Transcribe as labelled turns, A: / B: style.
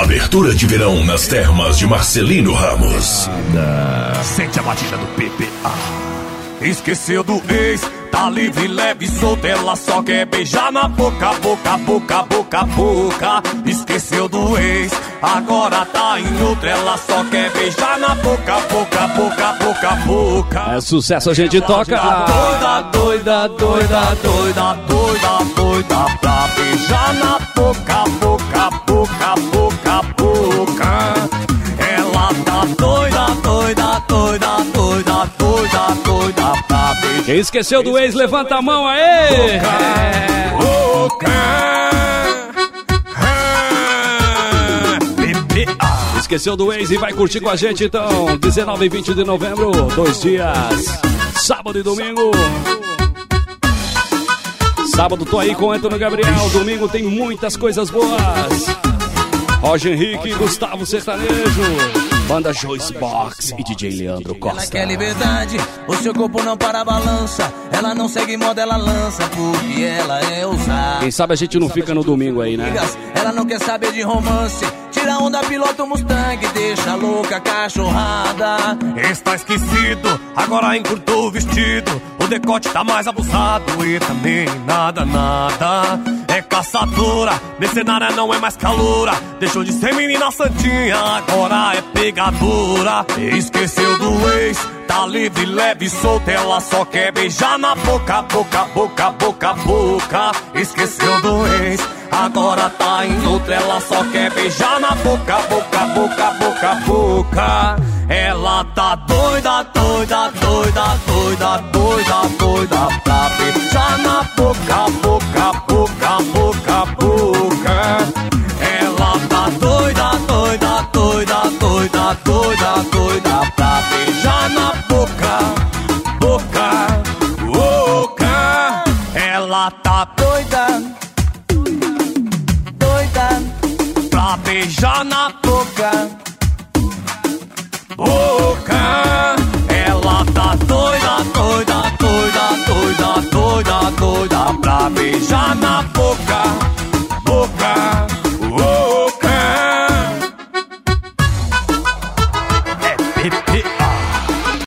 A: Abertura de verão nas termas de Marcelino Ramos.
B: Sente a batida do PPA. Esqueceu do ex, tá livre, leve, solta. Ela só quer beijar na boca, boca, boca, boca, boca. Esqueceu do ex, agora tá em outra. Ela só quer beijar na boca, boca, boca, boca, boca.
C: É sucesso, a gente toca.
B: Doida, doida, doida, doida, doida, doida, pra beijar na boca, boca, boca, boca, boca. Ela tá doida, doida, doida, doida, doida, doida pra beijar.
C: Quem esqueceu do ex, levanta a mão aí. Esqueceu do ex e vai curtir com a gente então. 19 e 20 de novembro, 2 dias, sábado e domingo. Sábado tô aí com Antônio Gabriel, domingo tem muitas coisas boas. Roger Henrique, Gustavo Sertanejo, banda Joyce Box e DJ Leandro Costa.
D: Ela quer liberdade, o seu corpo não para a balança. Ela não segue moda, ela lança, porque ela é ousada.
C: Quem sabe a gente não fica no domingo aí, né?
D: Ela não quer saber de romance. Tira onda, pilota o Mustang, deixa louca a cachorrada.
B: Está esquecido, agora encurtou o vestido. O decote tá mais abusado e também nada, nada. É caçadora, mercenária não é mais caloura. Deixou de ser menina santinha, agora é pegadora. Esqueceu do ex, tá livre, leve, solta. Ela só quer beijar na boca, boca, boca, boca, boca. Esqueceu do ex, agora tá em outra. Ela só quer beijar na boca, boca, boca, boca, boca. Ela tá doida, doida, doida, doida, doida, doida pra beijar na boca, boca, boca, boca, boca. Ela tá doida, doida, doida, doida, doida, doida pra beijar na boca, boca, boca. Ela tá doida, doida pra beijar na boca, boca. Ela tá doida, doida, doida, doida, doida, doida pra beijar na boca, boca.